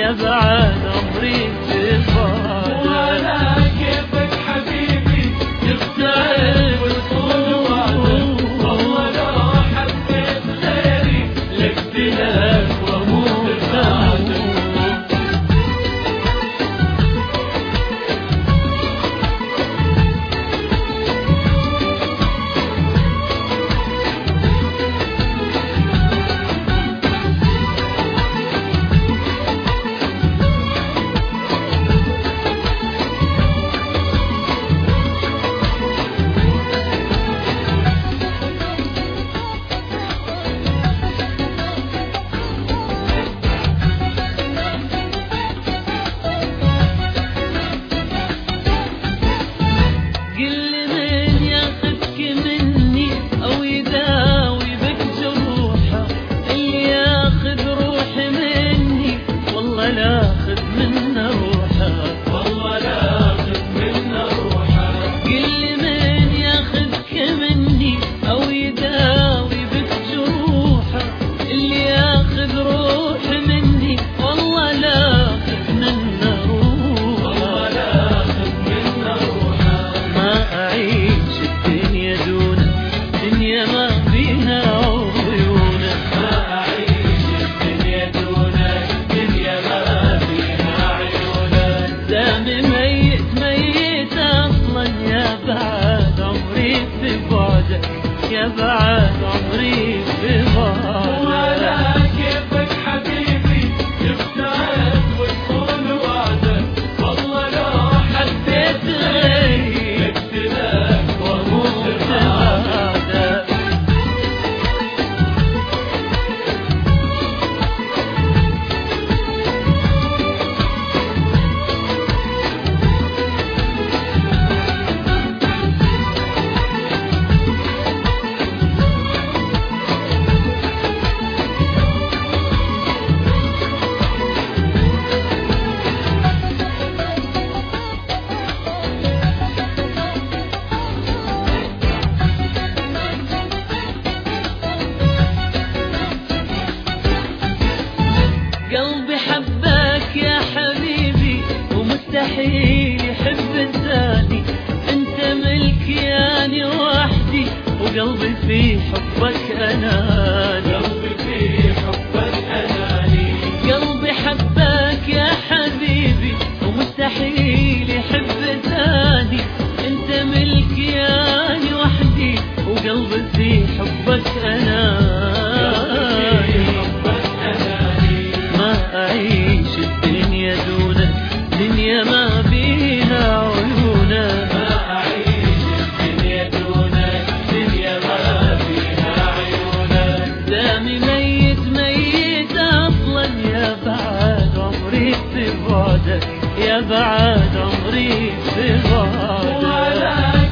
يا بعد عمري في بعدك. ولا كيفك حبيبي يختلف والطول وعدك، والله لو حبيت غيري لاقتلك واموت بعدك. يا بعد عمري في بعدك. ولا كيفك حبيبي يختلف والطول وعدك، والله لو حبيت غيري لاقتلك واموت بعدك. قلبي حبك يا حبيبي ومستحيل يحب الثاني، انت ملكي اني وحدي وقلبي في حبك اناني. قلبي في حبك اناني. قلبي حبك يا حبيبي ومستحيل يحب ثاني، انت ملكي اني وحدي وقلبي في حبك اناني. أعيش الدنيا دونك، دنيا ما بيها عيونك. ما أعيش الدنيا دونك، دنيا ما فيها عيونك. دامي ميت ميت أصلا، يا بعد عمري في بعدك، يا بعد عمري في بعدك.